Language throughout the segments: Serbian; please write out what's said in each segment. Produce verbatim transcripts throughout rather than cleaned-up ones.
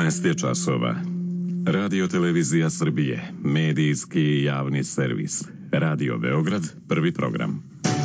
petnaest je časova. Radio Televizija Srbije, medijski i javni servis. Radio Beograd, prvi program.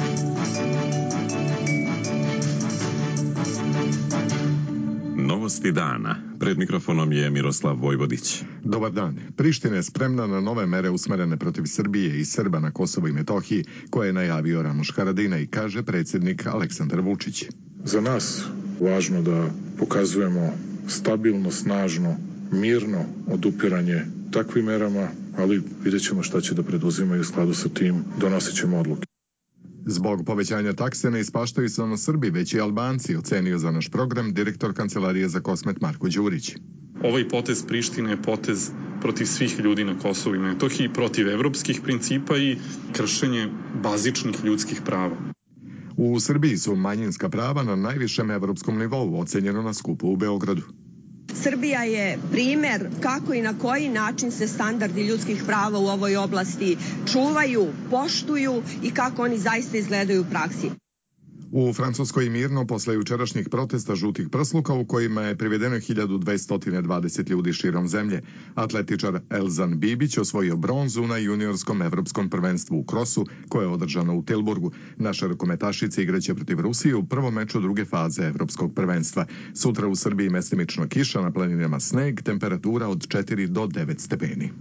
Novosti dana. Pred mikrofonom je Miroslav Vojvodić. Dobar dan. Priština je spremna na nove mere usmerene protiv Srbije i Srba na Kosovu i Metohiji, koje je najavio Ramuš Haradinaj, kaže predsjednik Aleksandar Vučić. Za nas važno da pokazujemo stabilno, snažno, mirno odupiranje takvim merama, ali vidjet ćemo šta će da preduzimaju u skladu sa tim, donosit ćemo odluke. Zbog povećanja takse ne ispaštaju samo Srbi, već i Albanci, ocenio za naš program direktor Kancelarije za Kosmet Marko Đurić. Ovaj potez Prištine je potez protiv svih ljudi na Kosovu i Metohiji, protiv evropskih principa i kršenje bazičnih ljudskih prava. U Srbiji su manjinska prava na najvišem evropskom nivou, ocenjeno na skupu u Beogradu. Srbija je primer kako i na koji način se standardi ljudskih prava u ovoj oblasti čuvaju, poštuju i kako oni zaista izgledaju u praksi. U Francuskoj mirno posle jučerašnjih protesta žutih prsluka u kojima je privedeno hiljadu dvesta dvadeset ljudi širom zemlje. Atletičar Elzan Bibić osvojio bronzu na juniorskom evropskom prvenstvu u krosu koje je održano u Tilburgu. Naše rukometašice igraće protiv Rusije u prvom meču druge faze evropskog prvenstva. Sutra u Srbiji mestimično kiša, na planinama sneg, temperatura od četiri do devet stepeni.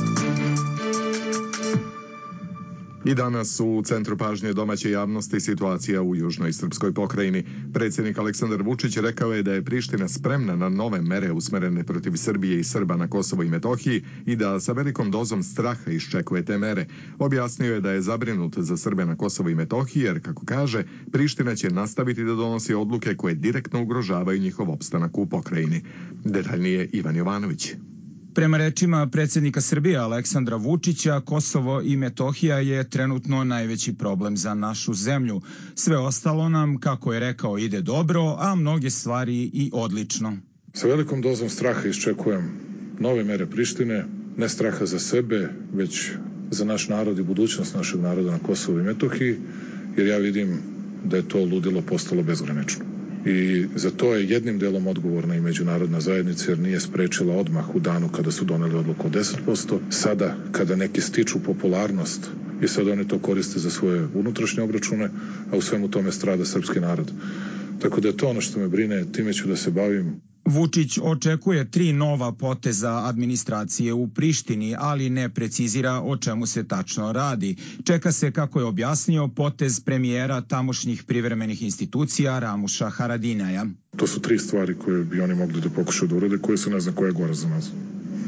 I danas u centru pažnje domaće javnosti situacija u južnoj srpskoj pokrajini. Predsjednik Aleksandar Vučić rekao je da je Priština spremna na nove mere usmerene protiv Srbije i Srba na Kosovu i Metohiji i da sa velikom dozom straha iščekuje te mere. Objasnio je da je zabrinut za Srbe na Kosovu i Metohiji jer, kako kaže, Priština će nastaviti da donosi odluke koje direktno ugrožavaju njihov opstanak u pokrajini. Detaljnije Ivan Jovanović. Prema rečima predsjednika Srbije Aleksandra Vučića, Kosovo i Metohija je trenutno najveći problem za našu zemlju. Sve ostalo nam, kako je rekao, ide dobro, a mnoge stvari i odlično. Sa velikom dozom straha iščekujem nove mere Prištine, ne straha za sebe, već za naš narod i budućnost našeg naroda na Kosovu i Metohiji, jer ja vidim da je to ludilo postalo bezgranično. I za to je jednim delom odgovorna i međunarodna zajednica jer nije sprečila odmah u danu kada su doneli odluku od deset posto. Sada kada neki stiču popularnost i sad oni to koriste za svoje unutrašnje obračune, a u svemu tome strada srpski narod. Tako da je to ono što me brine, time ću da se bavim. Vučić očekuje tri nova poteza administracije u Prištini, ali ne precizira o čemu se tačno radi. Čeka se, kako je objasnio, potez premijera tamošnjih privremenih institucija Ramuša Haradinaja. To su tri stvari koje bi oni mogli da pokušaju da urade, koje su ne znam koja je gora za nas.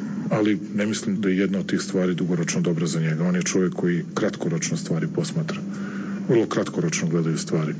Ali ne mislim da je jedna od tih stvari dugoročno dobra za njega. On je čovjek koji kratkoročno stvari posmatra. Vrlo kratkoročno gledaju stvari.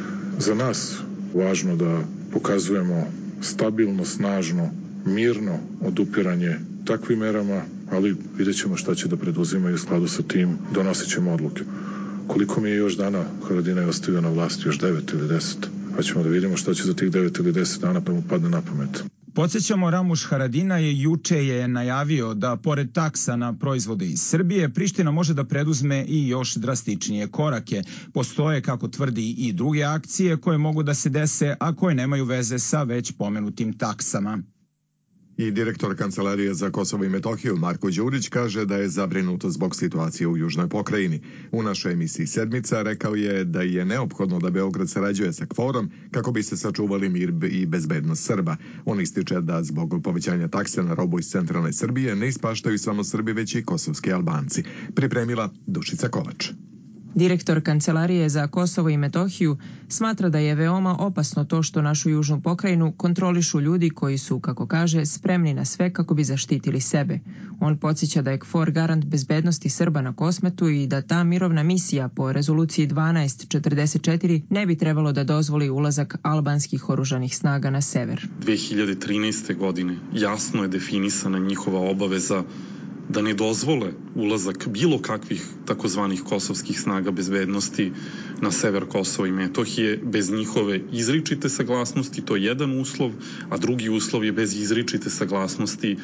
Za nas važno da pokazujemo stabilno, snažno, mirno odupiranje takvim merama, ali vidjet ćemo šta će da preduzimaju u skladu sa tim, donosit ćemo odluke. Koliko mi je još dana Haradinaj ostavio na vlasti, još devet ili deset, pa ćemo da vidimo šta će za tih devet ili deset dana pa mu padne na pamet. Podsjećamo, Ramuš Haradinaj juče je najavio da pored taksa na proizvode iz Srbije, Priština može da preduzme i još drastičnije korake. Postoje, kako tvrdi, i druge akcije koje mogu da se dese, a koje nemaju veze sa već pomenutim taksama. I direktor Kancelarije za Kosovo i Metohiju Marko Đurić kaže da je zabrinut zbog situacije u južnoj pokrajini. U našoj emisiji Sedmica rekao je da je neophodno da Beograd sarađuje sa KFOR-om kako bi se sačuvali mir i bezbednost Srba. On ističe da zbog povećanja takse na robu iz centralne Srbije ne ispaštaju samo Srbi, već i kosovski Albanci. Pripremila Dušica Kovač. Direktor Kancelarije za Kosovo i Metohiju smatra da je veoma opasno to što našu južnu pokrajinu kontrolišu ljudi koji su, kako kaže, spremni na sve kako bi zaštitili sebe. On podsjeća da je KFOR garant bezbednosti Srba na Kosmetu i da ta mirovna misija po rezoluciji dvanaest četrdeset četiri ne bi trebalo da dozvoli ulazak albanskih oružanih snaga na sever. dve hiljade trinaeste. godine jasno je definisana njihova obaveza da ne dozvole ulazak bilo kakvih takozvanih kosovskih snaga bezbednosti na sever Kosova i Metohije bez njihove izričite saglasnosti, to je jedan uslov, a drugi uslov je bez izričite saglasnosti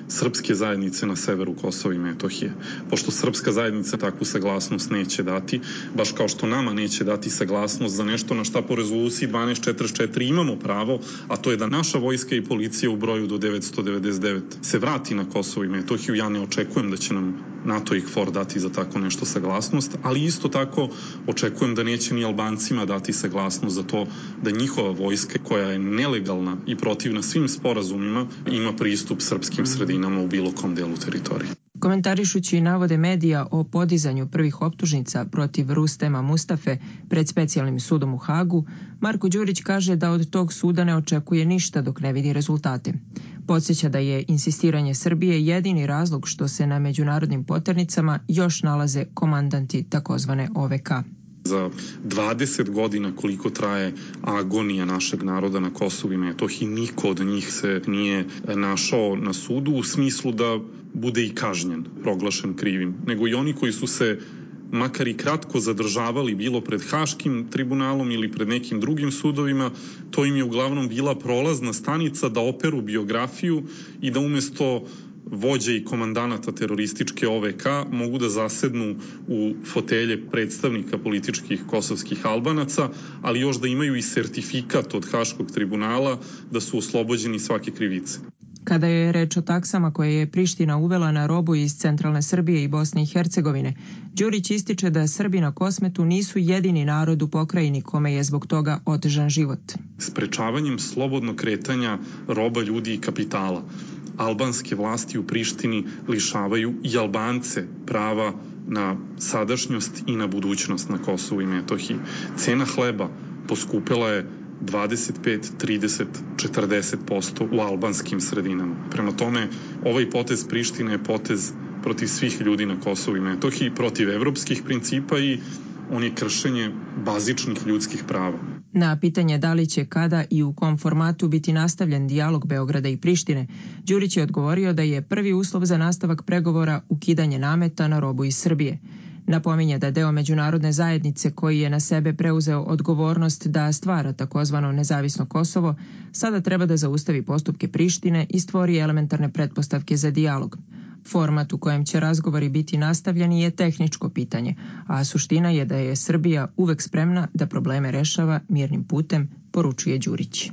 srpske zajednice na severu Kosova i Metohije. Pošto srpska zajednica takvu saglasnost neće dati, baš kao što nama neće dati saglasnost za nešto na šta po rezoluciji dvanaest četrdeset četiri imamo pravo, a to je da naša vojska i policija u broju do devetsto devedeset devet se vrati na Kosovo i Metohiju. Ja ne očekujem da će nam NATO i KFOR dati za tako nešto saglasnost, ali isto tako očekujem da neće ni Albancima dati saglasnost za to da njihova vojska, koja je nelegalna i protivna svim sporazumima, ima pristup srpskim sredinama u bilo kom delu teritorije. Komentarišući navode medija o podizanju prvih optužnica protiv Rustema Mustafe pred specijalnim sudom u Hagu, Marko Đurić kaže da od tog suda ne očekuje ništa dok ne vidi rezultate. Podsjeća da je insistiranje Srbije jedini razlog što se na međunarodnim poternicama još nalaze komandanti takozvane O V K. Za dvadeset godina koliko traje agonija našeg naroda na Kosovu i Metohiji, niko od njih se nije našao na sudu u smislu da bude i kažnjen, proglašen krivim, nego i oni koji su se makar i kratko zadržavali bilo pred Haškim tribunalom ili pred nekim drugim sudovima, to im je uglavnom bila prolazna stanica da operu biografiju i da umesto vođe i komandanata terorističke O V K mogu da zasednu u fotelje predstavnika političkih kosovskih Albanaca, ali još da imaju i sertifikat od Haškog tribunala da su oslobođeni svake krivice. Kada je reč o taksama koje je Priština uvela na robu iz centralne Srbije i Bosne i Hercegovine, Đurić ističe da Srbi na Kosmetu nisu jedini narod u pokrajini kome je zbog toga otežan život. Sprečavanjem slobodnog kretanja roba, ljudi i kapitala, albanske vlasti u Prištini lišavaju i Albance prava na sadašnjost i na budućnost na Kosovu i Metohiji. Cena hleba poskupela je dvadeset pet, trideset, četrdeset posto u albanskim sredinama. Prema tome, ovaj potez Prištine je potez protiv svih ljudi na Kosovu i Metohiji, protiv evropskih principa i on je kršenje bazičnih ljudskih prava. Na pitanje da li će, kada i u kom formatu biti nastavljen dijalog Beograda i Prištine, Đurić je odgovorio da je prvi uslov za nastavak pregovora ukidanje nameta na robu iz Srbije. Napominje da deo međunarodne zajednice koji je na sebe preuzeo odgovornost da stvara takozvano nezavisno Kosovo, sada treba da zaustavi postupke Prištine i stvori elementarne pretpostavke za dijalog. Format u kojem će razgovori biti nastavljeni je tehničko pitanje, a suština je da je Srbija uvek spremna da probleme rešava mirnim putem, poručuje Đurić.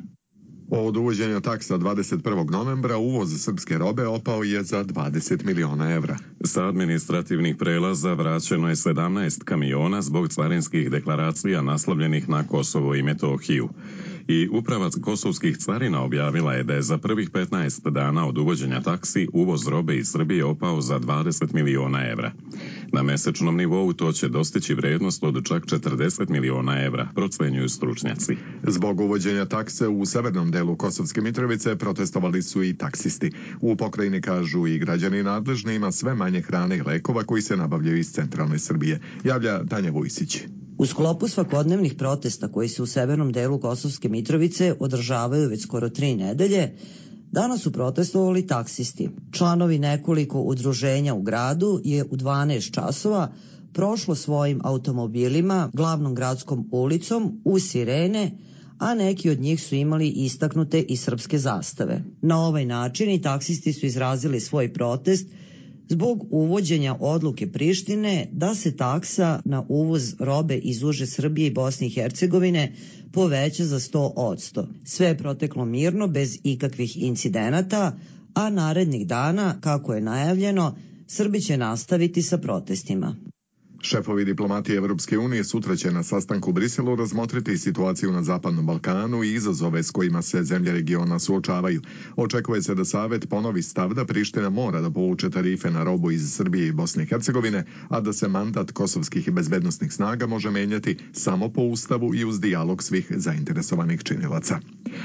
Od uvođenja taksa dvadeset prvog novembra uvoz srpske robe opao je za dvadeset miliona evra. Sa administrativnih prelaza vraćeno je sedamnaest kamiona zbog carinskih deklaracija naslovljenih na Kosovo i Metohiju. I Uprava kosovskih carina objavila je da je za prvih petnaest dana od uvođenja taksi uvoz robe iz Srbije opao za dvadeset miliona evra. Na mesečnom nivou to će dostići vrednost od čak četrdeset miliona evra, procenjuju stručnjaci. Zbog uvođenja takse u severnom delu Kosovske Mitrovice protestovali su i taksisti. U pokrajini kažu i građani nadležni ima sve manje hrane i lekova koji se nabavljaju iz centralne Srbije. Javlja Tanja Vujsić. U sklopu svakodnevnih protesta koji se u severnom delu Kosovske Mitrovice održavaju već skoro tri nedelje, danas su protestovali taksisti. Članovi nekoliko udruženja u gradu je u dvanaest časova prošlo svojim automobilima glavnom gradskom ulicom u sirene, a neki od njih su imali istaknute i srpske zastave. Na ovaj način i taksisti su izrazili svoj protest zbog uvođenja odluke Prištine da se taksa na uvoz robe iz uže Srbije i Bosne i Hercegovine poveća za sto posto. Sve je proteklo mirno, bez ikakvih incidenata, a narednih dana, kako je najavljeno, Srbi će nastaviti sa protestima. Šefovi diplomatije Evropske unije sutra će na sastanku u Briselu razmotriti situaciju na Zapadnom Balkanu i izazove s kojima se zemlje regiona suočavaju. Očekuje se da Savet ponovi stav da Priština mora da povuče tarife na robu iz Srbije i Bosne i Hercegovine, a da se mandat kosovskih i bezbednosnih snaga može menjati samo po ustavu i uz dijalog svih zainteresovanih činilaca.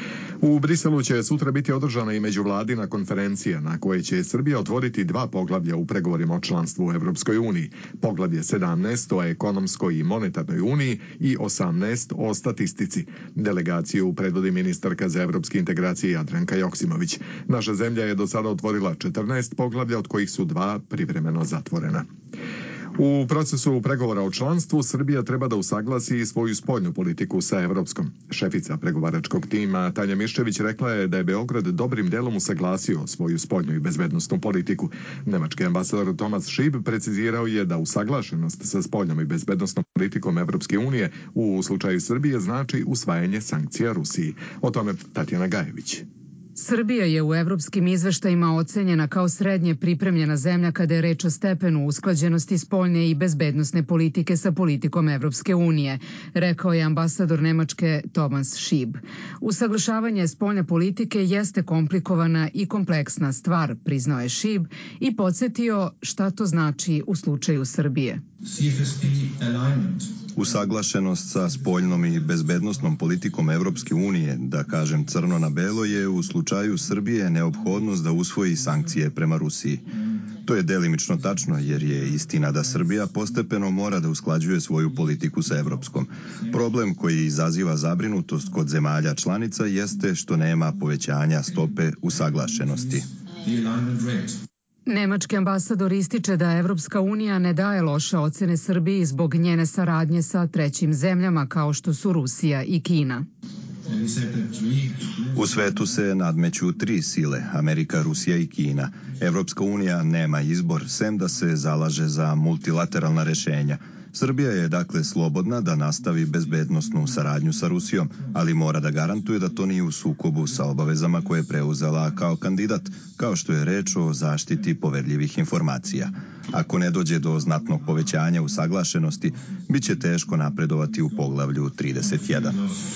U Briselu će sutra biti održana i međuvladina konferencija na kojoj će Srbija otvoriti dva poglavlja u pregovorima o članstvu u Evropskoj uniji. Poglavlje sedamnaest o ekonomskoj i monetarnoj uniji i osamnaest o statistici. Delegaciju predvodi ministarka za evropske integracije Jadranka Joksimović. Naša zemlja je do sada otvorila četrnaest poglavlja, od kojih su dva privremeno zatvorena. U procesu pregovora o članstvu Srbija treba da usaglasi svoju spoljnu politiku sa evropskom. Šefica pregovaračkog tima Tanja Miščević rekla je da je Beograd dobrim delom usaglasio svoju spoljnu i bezbednosnu politiku. Nemački ambasador Thomas Schieb precizirao je da usaglašenost sa spoljnom i bezbednosnom politikom Evropske unije u slučaju Srbije znači usvajanje sankcija Rusiji. O tome Tatjana Gajević. Srbija je u evropskim izveštajima ocenjena kao srednje pripremljena zemlja kada je reč o stepenu usklađenosti spoljne i bezbednosne politike sa politikom Evropske unije, rekao je ambasador Nemačke Thomas Schieb. Usaglašavanje spoljne politike jeste komplikovana i kompleksna stvar, priznao je Schieb i podsjetio šta to znači u slučaju Srbije. Usaglašenost sa spoljnom i bezbednosnom politikom Evropske unije, da kažem crno na belo, je u slučaju Srbije neophodnost da usvoji sankcije prema Rusiji. To je delimično tačno jer je istina da Srbija postepeno mora da usklađuje svoju politiku sa evropskom. Problem koji izaziva zabrinutost kod zemalja članica jeste što nema povećanja stope usaglašenosti. Nemački ambasador ističe da Evropska unija ne daje loše ocene Srbiji zbog njene saradnje sa trećim zemljama kao što su Rusija i Kina. U svetu se nadmeću tri sile, Amerika, Rusija i Kina. Evropska unija nema izbor, sem da se zalaže za multilateralna rešenja. Srbija je dakle slobodna da nastavi bezbednosnu saradnju sa Rusijom, ali mora da garantuje da to nije u sukobu sa obavezama koje je preuzela kao kandidat, kao što je reč o zaštiti poverljivih informacija. Ako ne dođe do znatnog povećanja usaglašenosti, bit će teško napredovati u poglavlju trideset jedan.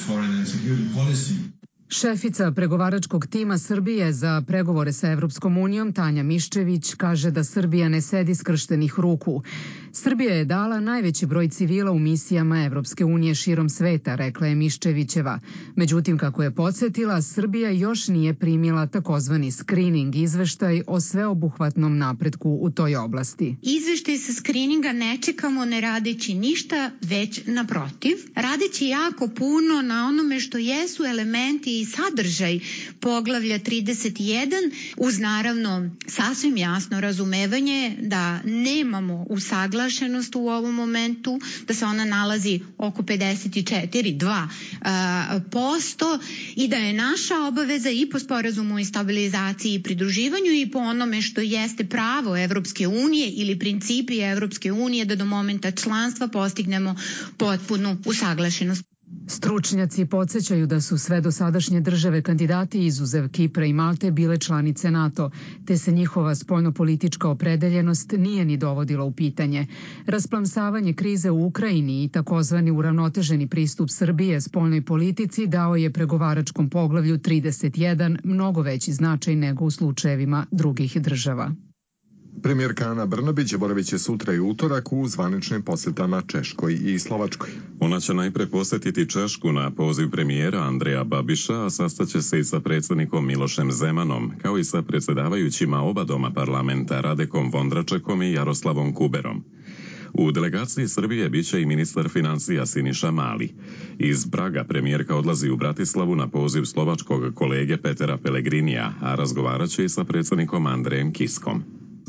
Šefica pregovaračkog tima Srbije za pregovore sa Evropskom unijom Tanja Miščević kaže da Srbija ne sedi skrštenih ruku. Srbija je dala najveći broj civila u misijama Evropske unije širom sveta, rekla je Miščevićeva. Međutim, kako je podsjetila, Srbija još nije primila takozvani screening izveštaj o sveobuhvatnom napretku u toj oblasti. Izveštaj sa screeninga ne čekamo ne radeći ništa, već naprotiv, radeći jako puno na onome što jesu elementi i sadržaj poglavlja trideset jedan, uz naravno sasvim jasno razumevanje da nemamo usaglašenost u ovom momentu, da se ona nalazi oko pedeset četiri zarez dva posto i da je naša obaveza i po sporazumu i stabilizaciji i pridruživanju i po onome što jeste pravo Evropske unije ili principi Evropske unije da do momenta članstva postignemo potpunu usaglašenost. Stručnjaci podsjećaju da su sve dosadašnje države kandidati izuzev Kipra i Malte bile članice NATO, te se njihova spoljnopolitička opredeljenost nije ni dovodila u pitanje. Rasplamsavanje krize u Ukrajini i takozvani uravnoteženi pristup Srbije spoljnoj politici dao je pregovaračkom poglavlju trideset jedan mnogo veći značaj nego u slučajevima drugih država. Premijerka Ana Brnabić boravit će sutra i utorak u zvaničnim posjetama Češkoj i Slovačkoj. Ona će najpre posjetiti Češku na poziv premijera Andreja Babiša, a sastaće se i sa predsjednikom Milošem Zemanom, kao i sa predsjedavajućima oba doma parlamenta Radekom Vondračekom i Jaroslavom Kuberom. U delegaciji Srbije biće i ministar financija Siniša Mali. Iz Praga premijerka odlazi u Bratislavu na poziv slovačkog kolege Petera Pelegrinija, a razgovarat će i sa predsjednikom Andrejem Kiskom.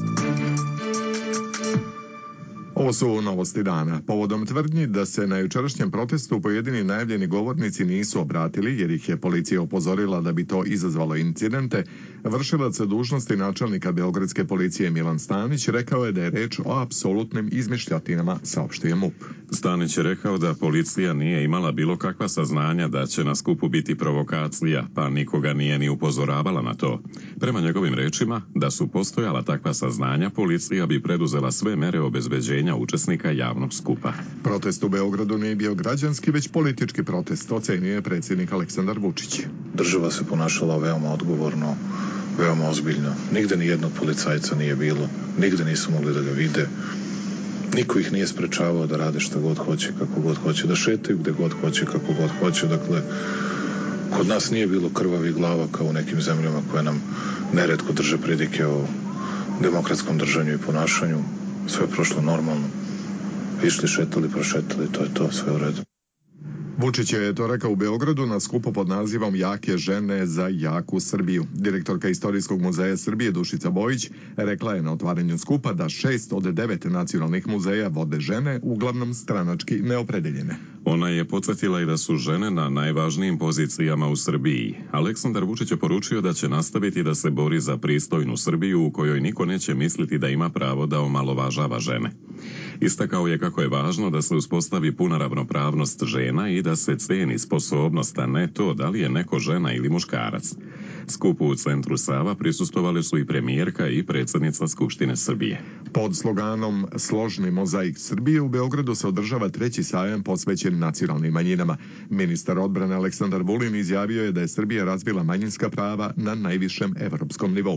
Ovo su novosti dana. Povodom tvrdnji da se na jučerašnjem protestu pojedini najavljeni govornici nisu obratili jer ih je policija upozorila da bi to izazvalo incidente, vršilac dužnosti načelnika Beogradske policije Milan Stanić rekao je da je reč o apsolutnim izmišljotinama, saopštio MUP. Stanić je rekao da policija nije imala bilo kakva saznanja da će na skupu biti provokacija, pa nikoga nije ni upozoravala na to. Prema njegovim rečima, da su postojala takva saznanja, policija bi preduzela sve mere obezbeđenja učesnika javnog skupa. Protest u Beogradu nije bio građanski, već politički protest, ocenio je predsjednik Aleksandar Vučić. Država se ponašala veoma odgovorno, veoma ozbiljno. Nigde ni jednog policajca nije bilo, nigde nisu mogli da ga vide. Niko ih nije sprečavao da rade šta god hoće, kako god hoće, da šetaju gde god hoće, kako god hoće. Dakle, kod nas nije bilo krvavih glava kao u nekim zemljama koje nam neretko drže pridike o demokratskom držanju i ponašanju. Sve je prošlo normalno. Išli, šetali, prošetali, to je to, sve u redu. Vučić je to rekao u Beogradu na skupu pod nazivom Jake žene za jaku Srbiju. Direktorka Istorijskog muzeja Srbije Dušica Bojić rekla je na otvaranju skupa da šest od devet nacionalnih muzeja vode žene, uglavnom stranački neopredeljene. Ona je podsjetila i da su žene na najvažnijim pozicijama u Srbiji. Aleksandar Vučić je poručio da će nastaviti da se bori za pristojnu Srbiju u kojoj niko neće misliti da ima pravo da omalovažava žene. Istakao je kako je važno da se uspostavi puna ravnopravnost žena i da se ceni sposobnost, a ne to da li je neko žena ili muškarac. Skupu u centru Sava prisustvovali su i premijerka i predsjednica Skupštine Srbije. Pod sloganom Složni mozaik Srbije u Beogradu se održava treći sajam posvećen nacionalnim manjinama. Ministar odbrane Aleksandar Vulin izjavio je da je Srbija razvila manjinska prava na najvišem evropskom nivou.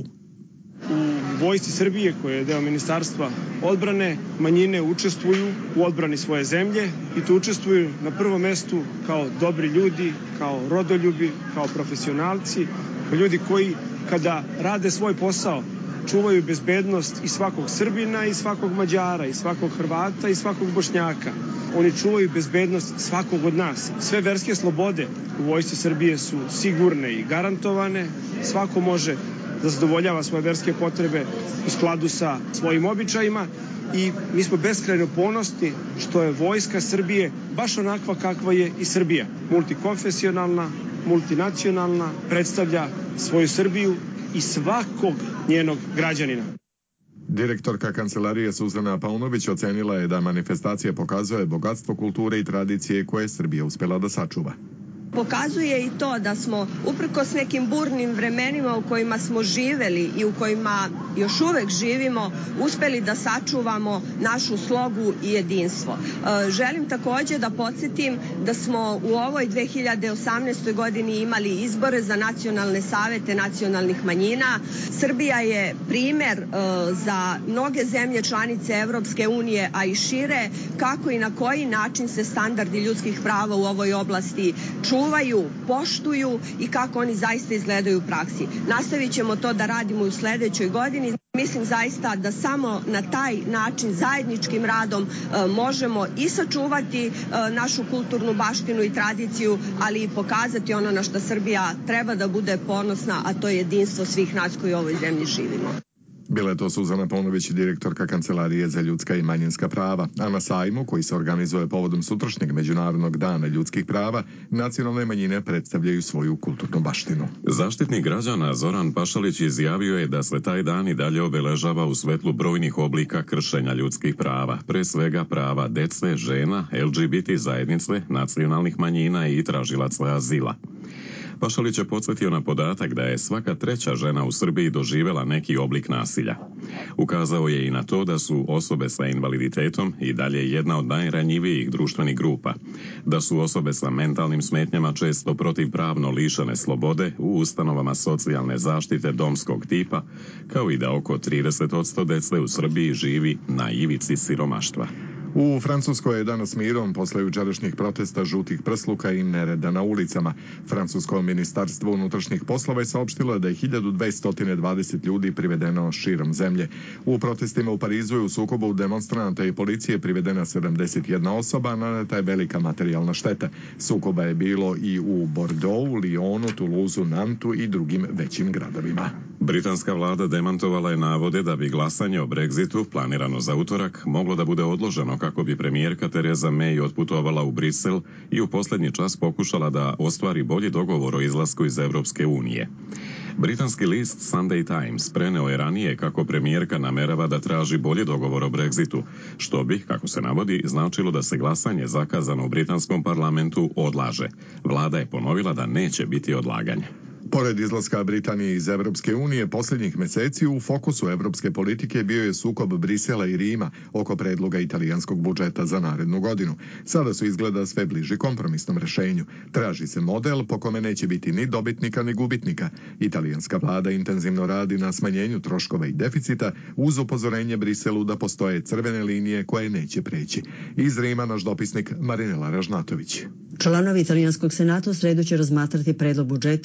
U vojsci Srbije, koje je deo Ministarstva odbrane, manjine učestvuju u odbrani svoje zemlje i tu učestvuju na prvom mestu kao dobri ljudi, kao rodoljubi, kao profesionalci, kao ljudi koji kada rade svoj posao čuvaju bezbednost i svakog Srbina i svakog Mađara i svakog Hrvata i svakog Bošnjaka. Oni čuvaju bezbednost svakog od nas. Sve verske slobode u vojsci Srbije su sigurne i garantovane. Svako može da zadovoljava svoje verske potrebe u skladu sa svojim običajima i mi smo beskrajno ponosni što je vojska Srbije baš onakva kakva je i Srbija. Multikonfesionalna, multinacionalna, predstavlja svoju Srbiju i svakog njenog građanina. Direktorka Kancelarije Suzana Paunović ocenila je da manifestacija pokazuje bogatstvo kulture i tradicije koje je Srbija uspela da sačuva. Pokazuje i to da smo, uprkos nekim burnim vremenima u kojima smo živeli i u kojima još uvek živimo, uspeli da sačuvamo našu slogu i jedinstvo. Želim takođe da podsjetim da smo u ovoj dve hiljade osamnaestoj. godini imali izbore za nacionalne savete nacionalnih manjina. Srbija je primer za mnoge zemlje članice Evropske unije, a i šire, kako i na koji način se standardi ljudskih prava u ovoj oblasti čuvaju, poštuju i kako oni zaista izgledaju u praksi. Nastavit ćemo to da radimo u sledećoj godini. Mislim zaista da samo na taj način, zajedničkim radom, možemo i sačuvati našu kulturnu baštinu i tradiciju, ali i pokazati ono na što Srbija treba da bude ponosna, a to je jedinstvo svih nas koji u ovoj zemlji živimo. Bila je to Suzana Paunović, direktorka Kancelarije za ljudska i manjinska prava. A na sajmu, koji se organizuje povodom sutrašnjeg Međunarodnog dana ljudskih prava, nacionalne manjine predstavljaju svoju kulturnu baštinu. Zaštitnik građana Zoran Pašalić izjavio je da se taj dan i dalje obeležava u svetlu brojnih oblika kršenja ljudskih prava, pre svega prava dece, žena, L G B T zajednice, nacionalnih manjina i tražilaca azila. Pašalić je podsjetio na podatak da je svaka treća žena u Srbiji doživela neki oblik nasilja. Ukazao je i na to da su osobe sa invaliditetom i dalje jedna od najranjivijih društvenih grupa, da su osobe sa mentalnim smetnjama često protivpravno lišene slobode u ustanovama socijalne zaštite domskog tipa, kao i da oko trideset posto dece u Srbiji živi na ivici siromaštva. U Francuskoj je danas mirom posle jučerašnjih protesta žutih prsluka i nereda na ulicama. Francusko ministarstvo unutrašnjih poslova je saopštilo da je hiljadu dvesta dvadeset ljudi privedeno širom zemlje. U protestima u Parizu je u sukobu demonstranata i policije privedena sedamdeset jedna osoba, a naneta je velika materijalna šteta. Sukoba je bilo i u Bordeauxu, Lyonu, Toulouseu, Nantu i drugim većim gradovima. Britanska vlada demantovala je navode da bi glasanje o Brexitu, planirano za utorak, moglo da bude odloženo kako bi premijerka Tereza May otputovala u Brisel i u posljednji čas pokušala da ostvari bolji dogovor o izlasku iz Evropske unije. Britanski list Sunday Times preneo je ranije kako premijerka namerava da traži bolji dogovor o Brexitu, što bi, kako se navodi, značilo da se glasanje zakazano u britanskom parlamentu odlaže. Vlada je ponovila da neće biti odlaganja. Pored izlaska Britanije iz Evropske unije, posljednjih meseci u fokusu evropske politike bio je sukob Brisela i Rima oko predloga italijanskog budžeta za narednu godinu. Sada su izgleda sve bliži kompromisnom rešenju. Traži se model po kome neće biti ni dobitnika ni gubitnika. Italijanska vlada intenzivno radi na smanjenju troškova i deficita uz upozorenje Briselu da postoje crvene linije koje neće preći. Iz Rima naš dopisnik Marinela Ražnatović. Članovi italijanskog senata u sredu će razmatrati predlog budžeta sa nižim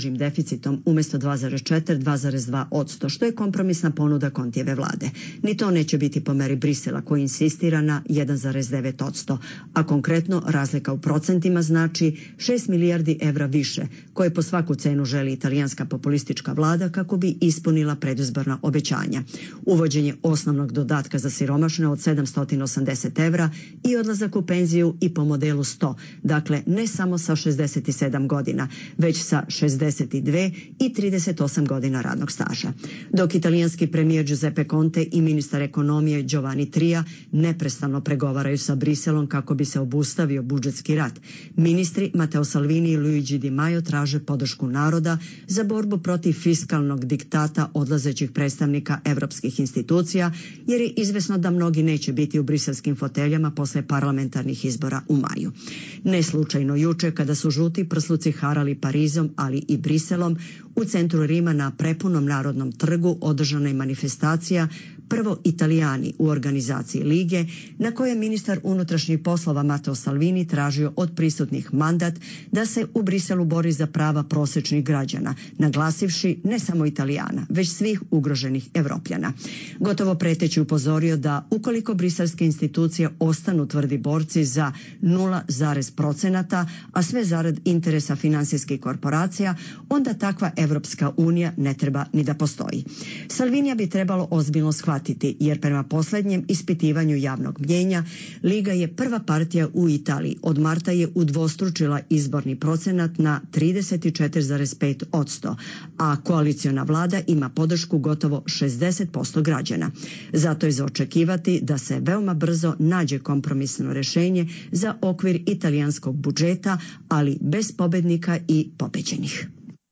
nižim deficitom umjesto dva zarez četiri dva zarez dva odsto, što je kompromisna ponuda Kontijeve vlade. Ni to neće biti po meri Brisela koji insistira na jedan zarez devet odsto, a konkretno razlika u procentima znači šest milijardi evra više, koje po svaku cenu želi italijanska populistička vlada kako bi ispunila predizborna obećanja. Uvođenje osnovnog dodatka za siromašne od sedamsto osamdeset evra i odlazak u penziju i po modelu sto, dakle ne samo sa šezdeset sedam godina, već sa šezdeset dve i trideset osam godina radnog staža. Dok italijanski premijer Giuseppe Conte i ministar ekonomije Giovanni Tria neprestano pregovaraju sa Briselom kako bi se obustavio budžetski rat, ministri Matteo Salvini i Luigi Di Maio traže podršku naroda za borbu protiv fiskalnog diktata odlazećih predstavnika evropskih institucija, jer je izvesno da mnogi neće biti u briselskim foteljama posle parlamentarnih izbora u maju. Ne slučajno juče, kada su žuti prsluci harali Parizom, ali i Briselom, u centru Rima na prepunom Narodnom trgu održana je manifestacija Prvo Italijani u organizaciji Lige, na kojoj je ministar unutrašnjih poslova Matteo Salvini tražio od prisutnih mandat da se u Briselu bori za prava prosječnih građana, naglasivši ne samo Italijana, već svih ugroženih Evropljana. Gotovo preteći upozorio da ukoliko briselske institucije ostanu tvrdi borci za nula zarez procenata, a sve zarad interesa finansijskih korporacija, onda takva Evropska unija ne treba ni da postoji. Salvinija bi trebalo ozbiljno shvatiti, jer prema posljednjem ispitivanju javnog mnjenja Liga je prva partija u Italiji. Od marta je udvostručila izborni procenat na trideset četiri zarez pet odsto, a koaliciona vlada ima podršku gotovo šezdeset posto građana. Zato je za očekivati da se veoma brzo nađe kompromisno rješenje za okvir italijanskog budžeta, ali bez pobednika i pobeđenih.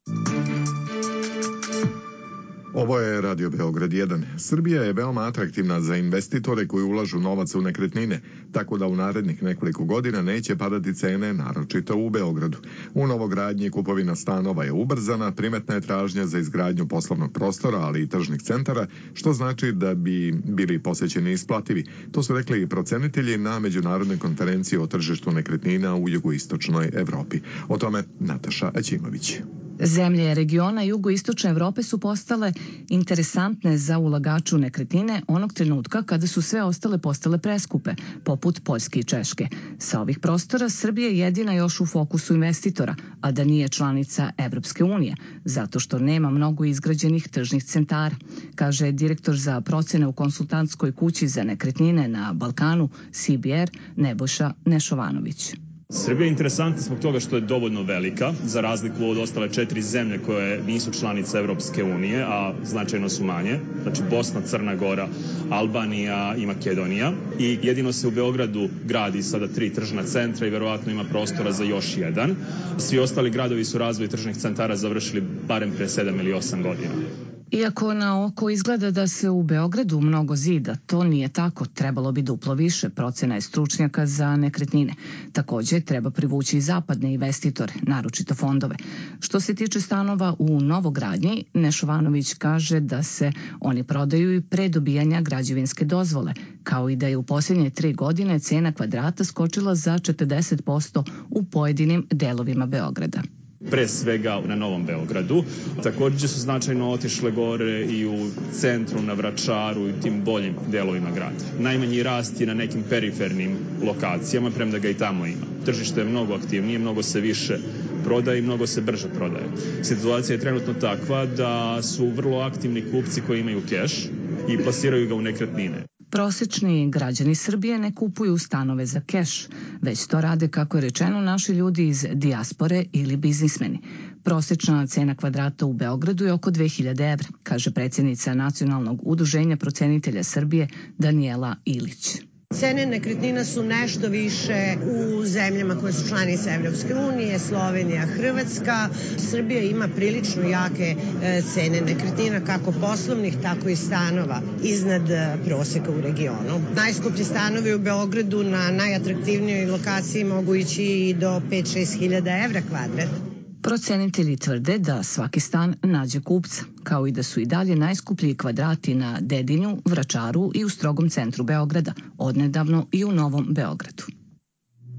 Ovo je Radio Beograd jedan. Srbija je veoma atraktivna za investitore koji ulažu novac u nekretnine, tako da u narednih nekoliko godina neće padati cene, naročito u Beogradu. U novogradnji kupovina stanova je ubrzana, primetna je tražnja za izgradnju poslovnog prostora, ali i tržnih centara, što znači da bi bili posvećeni isplativi. To su rekli i procenitelji na međunarodnoj konferenciji o tržištu nekretnina u jugoistočnoj Evropi. O tome Nataša Aćimović. Zemlje regiona jugoistočne Evrope su postale interesantne za ulagaču nekretnine onog trenutka kada su sve ostale postale preskupe, poput Poljske i Češke. Sa ovih prostora Srbija je jedina još u fokusu investitora, a da nije članica Evropske unije, zato što nema mnogo izgrađenih tržnih centara, kaže direktor za procene u konsultantskoj kući za nekretnine na Balkanu C B R Nebojša Nešovanović. Srbija je interesantna zbog toga što je dovoljno velika, za razliku od ostale četiri zemlje koje nisu članice Evropske unije, a značajno su manje, znači Bosna, Crna Gora, Albanija i Makedonija. I jedino se u Beogradu gradi sada tri tržna centra i verovatno ima prostora za još jedan. Svi ostali gradovi su razvoj tržnih centara završili barem pre sedam ili osam godina. Iako na oko izgleda da se u Beogradu mnogo zida, to nije tako, trebalo bi duplo više, procena je stručnjaka za nekretnine. Također treba privući i zapadne investitore, naročito fondove. Što se tiče stanova u novogradnji, Nešovanović kaže da se oni prodaju i pre dobijanja građevinske dozvole, kao i da je u posljednje tri godine cena kvadrata skočila za četrdeset posto u pojedinim delovima Beograda. Pre svega na Novom Beogradu. Također su značajno otišle gore i u centru, na Vračaru i tim boljim delovima grada. Najmanji rast je na nekim perifernim lokacijama, premda ga i tamo ima. Tržište je mnogo aktivnije, mnogo se više prodaje i mnogo se brže prodaje. Situacija je trenutno takva da su vrlo aktivni kupci koji imaju keš i plasiraju ga u nekretnine. Prosječni građani Srbije ne kupuju stanove za keš, već to rade, kako je rečeno, naši ljudi iz dijaspore ili biznismeni. Prosječna cena kvadrata u Beogradu je oko dve hiljade evra, kaže predsjednica Nacionalnog udruženja procenitelja Srbije Danijela Ilić. Cene nekretnina su nešto više u zemljama koje su članice Evropske unije, Slovenija, Hrvatska. Srbija ima prilično jake cene nekretnina, kako poslovnih, tako i stanova, iznad prosjeka u regionu. Najskuplji stanovi u Beogradu na najatraktivnijoj lokaciji mogu ići i do pet do šest hiljada evra kvadrat. Procenitelji tvrde da svaki stan nađe kupca, kao i da su i dalje najskuplji kvadrati na Dedinju, Vračaru i u strogom centru Beograda, odnedavno i u Novom Beogradu.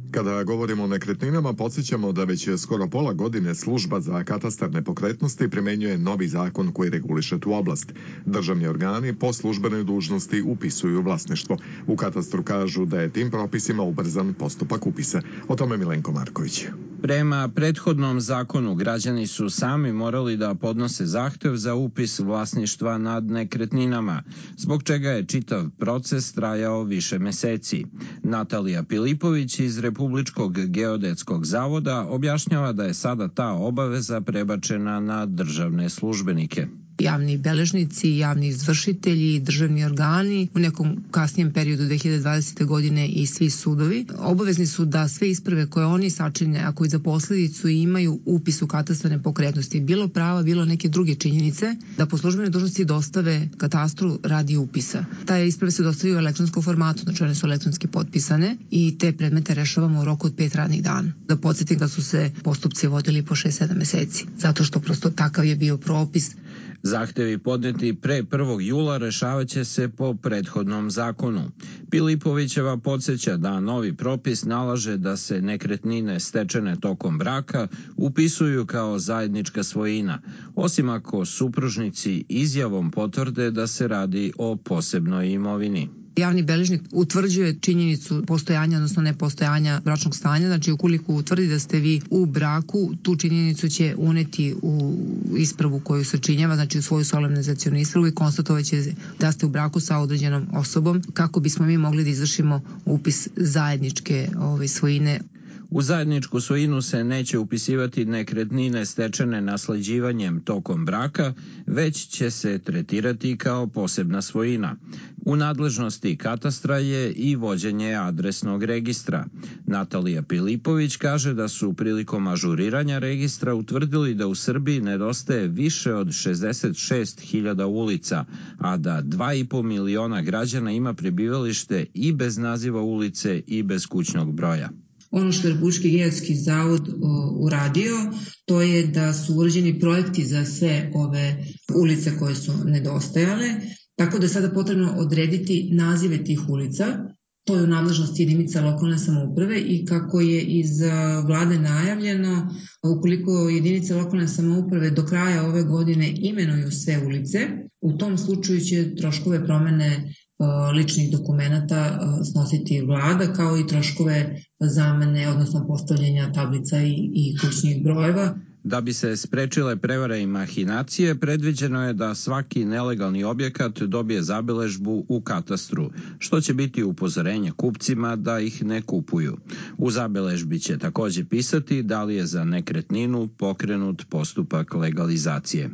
Kada govorimo o nekretninama, podsjećamo da već skoro pola godine služba za katastar nepokretnosti primenjuje novi zakon koji reguliše tu oblast. Državni organi po službenoj dužnosti upisuju vlasništvo. U katastru kažu da je tim propisima ubrzan postupak upisa. O tome Milenko Marković. Prema prethodnom zakonu građani su sami morali da podnose zahtev za upis vlasništva nad nekretninama, zbog čega je čitav proces trajao više meseci. Natalija Pilipović iz Republičkog geodetskog zavoda objašnjava da je sada ta obaveza prebačena na državne službenike. Javni beležnici, javni izvršitelji, državni organi, u nekom kasnijem periodu dve hiljade dvadesete. godine i svi sudovi obavezni su da sve isprave koje oni sačine, a koji za posledicu imaju upis u katastar nepokretnosti, bilo prava, bilo neke druge činjenice, da po službenoj dužnosti dostave katastru radi upisa. Taje isprave se dostavljaju u elektronskom formatu, znači one su elektronski potpisane i te predmete rešavamo u roku od pet radnih dana. Da podsjetim da su se postupci vodili po šest sedam meseci, zato što prosto takav je bio propis. Zahtevi podneti pre prvog jula rešavaće se po prethodnom zakonu. Pilipovićeva podsjeća da novi propis nalaže da se nekretnine stečene tokom braka upisuju kao zajednička svojina, osim ako supružnici izjavom potvrde da se radi o posebnoj imovini. Javni beležnik utvrđuje činjenicu postojanja, odnosno nepostojanja bračnog stanja, znači ukoliko utvrdi da ste vi u braku, tu činjenicu će uneti u ispravu koju sačinjava, znači u svoju solemnizacionu ispravu i konstatovaće da ste u braku sa određenom osobom, kako bismo mi mogli da izvršimo upis zajedničke ove, svojine. U zajedničku svojinu se neće upisivati nekretnine stečene nasleđivanjem tokom braka, već će se tretirati kao posebna svojina. U nadležnosti katastra je i vođenje adresnog registra. Natalija Pilipović kaže da su prilikom ažuriranja registra utvrdili da u Srbiji nedostaje više od šezdeset šest hiljada ulica, a da dva i po miliona građana ima prebivalište i bez naziva ulice i bez kućnog broja. Ono što je Republički geodetski zavod o, uradio, to je da su urađeni projekti za sve ove ulice koje su nedostajale, tako da je sada potrebno odrediti nazive tih ulica. To je u nadležnosti jedinica lokalne samouprave i kako je iz vlade najavljeno, ukoliko jedinice lokalne samouprave do kraja ove godine imenuju sve ulice, u tom slučaju će troškove promene ličnih dokumenata snositi vlada, kao i troškove zamene, odnosno postavljanja tablica i, i kućnih brojeva. Da bi se sprečile prevare i mahinacije, predviđeno je da svaki nelegalni objekat dobije zabeležbu u katastru, što će biti upozorenje kupcima da ih ne kupuju. U zabeležbi će takođe pisati da li je za nekretninu pokrenut postupak legalizacije.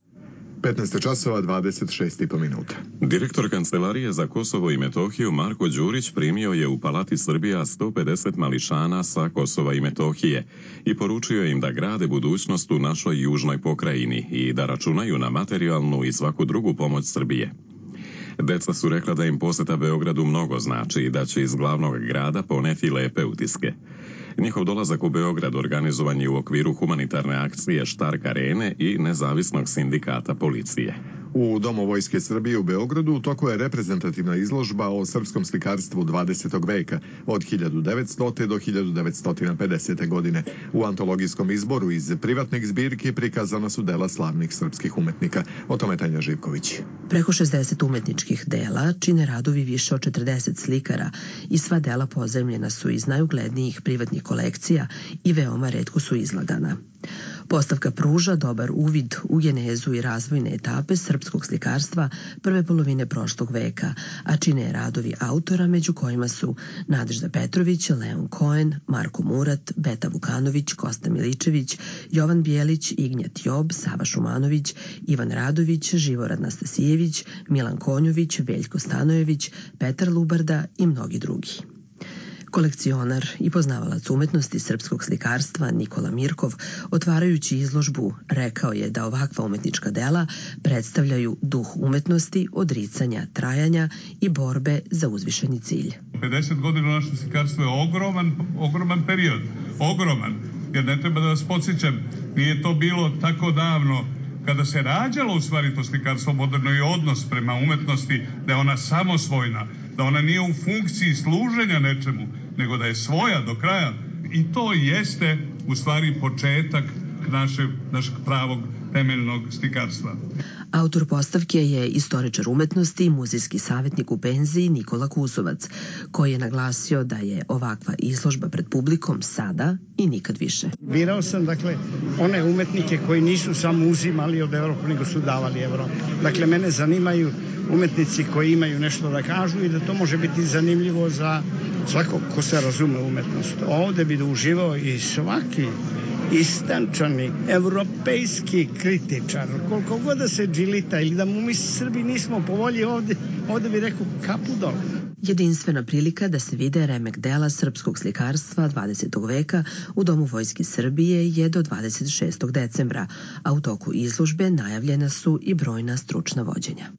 petnaest časova dvadeset šest i po minuta. Direktor Kancelarije za Kosovo i Metohiju Marko Đurić primio je u Palati Srbija sto pedeset mališana sa Kosova i Metohije i poručio im da grade budućnost u našoj južnoj pokrajini i da računaju na materijalnu i svaku drugu pomoć Srbije. Deca su rekla da im poseta Beogradu mnogo znači i da će iz glavnog grada poneti lepe utiske. Njihov dolazak u Beograd organizovan je u okviru humanitarne akcije Štark Arene i nezavisnog sindikata policije. U Domu Vojske Srbije u Beogradu u toku je reprezentativna izložba o srpskom slikarstvu dvadesetog veka od hiljadu devetstotne. do hiljadu devetsto pedesete. godine. U antologijskom izboru iz privatnih zbirki prikazana su dela slavnih srpskih umetnika. O tome Tanja Živković. Preko šezdeset umetničkih dela čine radovi više od četrdeset slikara i sva dela pozajmljena su iz najuglednijih privatnih kolekcija i veoma retko su izlagana. Postavka pruža dobar uvid u genezu i razvojne etape srpskog slikarstva prve polovine prošlog veka, a čine je radovi autora među kojima su Nadežda Petrović, Leon Cohen, Marko Murat, Beta Vukanović, Kosta Miličević, Jovan Bijelić, Ignjat Job, Sava Šumanović, Ivan Radović, Živorad Nastasijević, Milan Konjović, Veljko Stanojević, Petar Lubarda i mnogi drugi. Kolekcionar i poznavalac umetnosti srpskog slikarstva Nikola Mirkov, otvarajući izložbu, rekao je da ovakva umetnička dela predstavljaju duh umetnosti, odricanja, trajanja i borbe za uzvišeni cilj. pedeset godina naše slikarstvo je ogroman, ogroman period, ogroman, jer ne treba da vas podsjećam, nije to bilo tako davno kada se rađalo u stvari to slikarstvo moderno i odnos prema umetnosti, da je ona samosvojna, da ona nije u funkciji služenja nečemu, nego da je svoja do kraja. I to jeste u stvari početak našeg, našeg pravog temeljnog slikarstva. Autor postavke je istoričar umetnosti i muzejski savjetnik u penziji Nikola Kusovac, koji je naglasio da je ovakva izložba pred publikom sada i nikad više. Birao sam, dakle, one umetnike koji nisu samo uzimali od Evrope, nego su davali Evropu. Dakle, mene zanimaju umetnici koji imaju nešto da kažu i da to može biti zanimljivo za svakog ko se razume u umetnost. Ovde bi da uživao i svaki istančani, evropejski kritičar, koliko god da se džilita ili da mu mi Srbi nismo po volji ovde, ovde bi rekao kapu dole. Jedinstvena prilika da se vide remek dela srpskog slikarstva dvadesetog veka u Domu Vojske Srbije je do dvadeset šestog decembra, a u toku izložbe najavljena su i brojna stručna vođenja.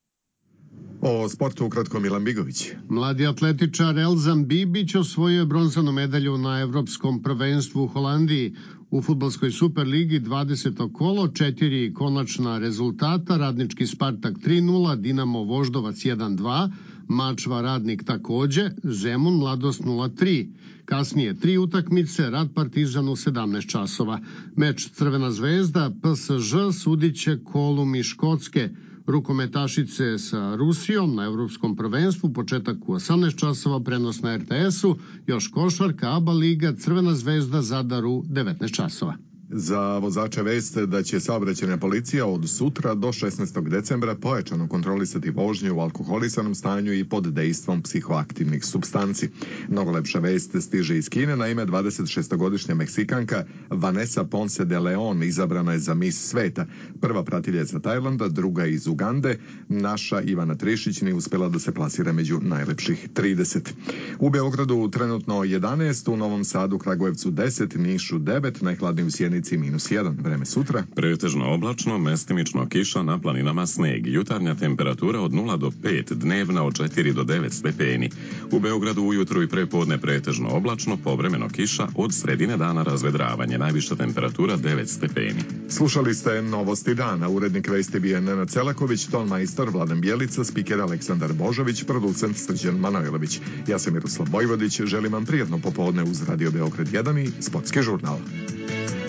O sportu ukratko Milan Bigović. Mladi atletičar Elzan Bibić osvojio je bronzanu medalju na Evropskom prvenstvu u Holandiji. U fudbalskoj Superligi dvadeseto kolo, četiri konačna rezultata, Radnički Spartak tri nula, Dinamo Voždovac jedan dva, Mačva Radnik takođe, Zemun Mladost nula tri. Kasnije tri utakmice, Rad Partizan u sedamnaest časova. Meč Crvena zvezda, P S Ž sudiće Kolum i Škotske. Rukometašice sa Rusijom na Evropskom prvenstvu, početak u osamnaest časova, prenos na R T S-u, još košarka, A B A Liga, Crvena zvezda Zadar u devetnaest časova. Za vozača vest da će saobraćajna policija od sutra do šesnaestog decembra pojačano kontrolisati vožnju u alkoholisanom stanju i pod dejstvom psihoaktivnih supstanci. Mnogo lepša vest stiže iz Kine, naime dvadesetšestogodišnja Meksikanka Vanessa Ponce de Leon izabrana je za Miss sveta. Prva pratiljica Tajlanda, druga iz Ugande, naša Ivana Trišić nije uspela da se plasira među najlepših trideset. U Beogradu trenutno jedanaest, u Novom Sadu, Kragujevcu deset, Nišu devet, najhladniji u Sjenici minus jedan. Vreme sutra. Pretežno oblačno, mestimično kiša, na planinama sneg. Jutarnja temperatura od nula do pet, dnevna od četiri do devet stepeni. U Beogradu ujutru i prepodne pretežno oblačno, povremeno kiša, od sredine dana razvedravanje. Najviša temperatura devet stepeni. Slušali ste Novosti dana. Urednik vesti bio Nenad Celaković, ton majstor Vladan Bjelica, spiker Aleksandar Božović, producent Srđan Manojlović. Ja sam Miroslav Vojvodić, želim vam prijatno popodne uz Radio Beograd jedan i Sportski žurnal.